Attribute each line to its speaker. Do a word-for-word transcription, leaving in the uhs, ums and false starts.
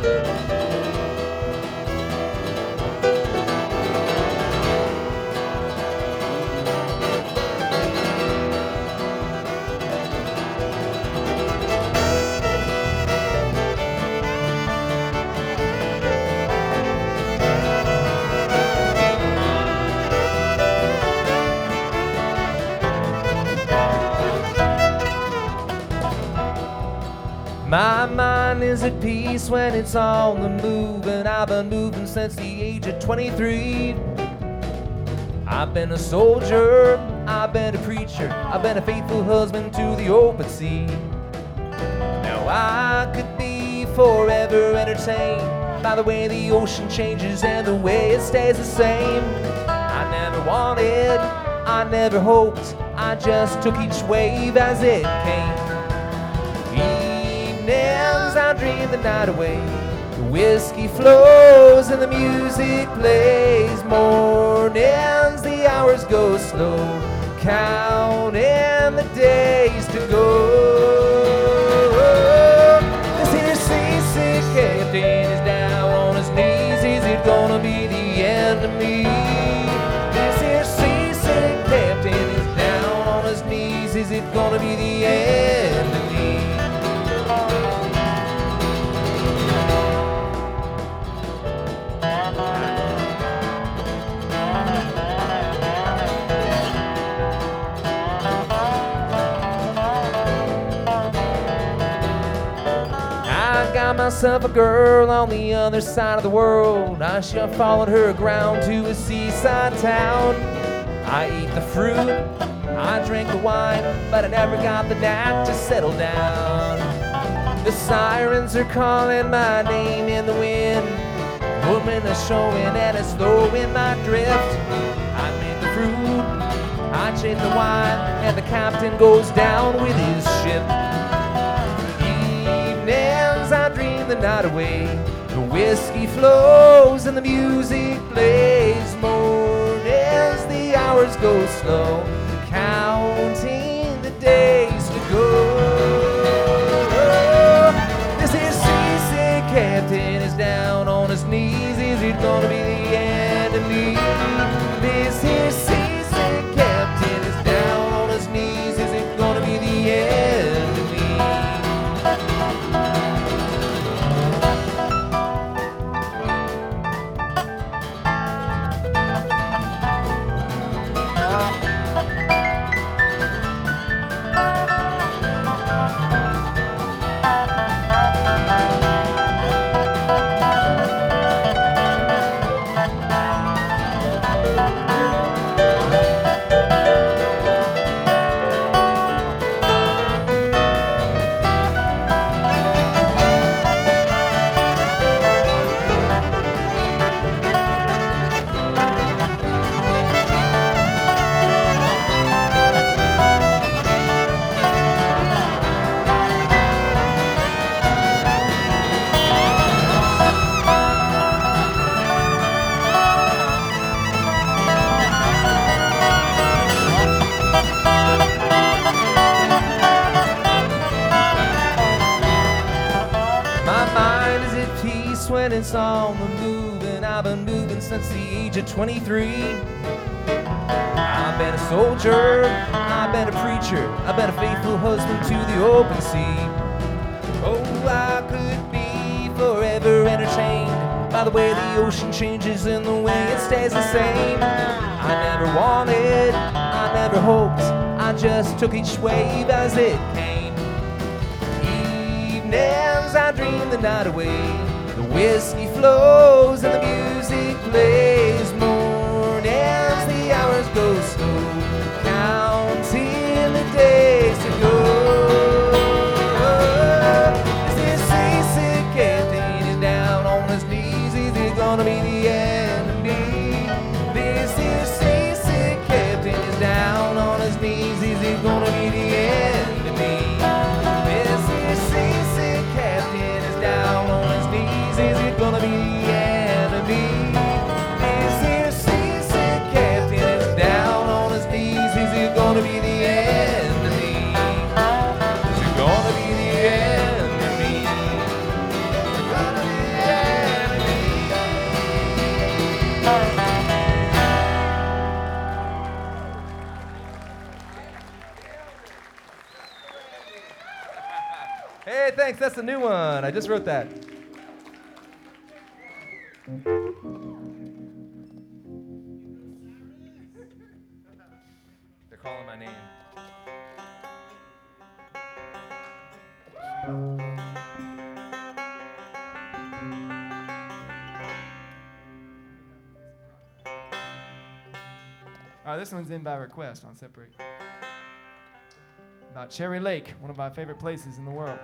Speaker 1: My mind is at peace when it's on the move, and I've been moving since the age of twenty-three. I've been a soldier, I've been a preacher, I've been a faithful husband to the open sea. Now I could be forever entertained by the way the ocean changes and the way it stays the same. I never wanted, I never hoped, I just took each wave as it came. Evenings I dream the night away, the whiskey flows and the music plays. Mornings the hours go slow, counting the days to go. This here seasick captain is down on his knees. Is it gonna be the end of me? This here seasick captain is down on his knees. Is it gonna be the end of me? Got myself a girl on the other side of the world. I sure followed her aground to a seaside town. I ate the fruit, I drank the wine, but I never got the knack to settle down. The sirens are calling my name in the wind. Women are showing and it's slowing my drift. I made the fruit, I chase the wine, and the captain goes down with his ship. I dream the night away, the whiskey flows and the music plays. Mornings the hours go slow, counting the days to go. This here seasick captain is down on his knees. Is it gonna be the end of me? This here seasick captain is down on his knees. Is it gonna be the end of me? When it's on the move, and I've been moving since the age of twenty-three. I've been a soldier, I've been a preacher, I've been a faithful husband to the open sea. Oh, I could be forever entertained by the way the ocean changes and the way it stays the same. I never wanted, I never hoped, I just took each wave as it came. Evenings I dream the night away, the whiskey flows and the music plays. Mornings the hours go slow, counting the days to go. This seasick captain is down on his knees. Is it gonna be the end of me? This seasick captain is down on his knees. Is it gonna be the end of me? This seasick captain is down on his knees. Is it gonna be the end of me? This here seasick captain is down on his knees. Is it gonna be the end of me? Hey, thanks. That's the new one. I just wrote that. They're calling my name.
Speaker 2: All right, this one's in by request on Separate. About Cherry Lake, one of my favorite places in the world.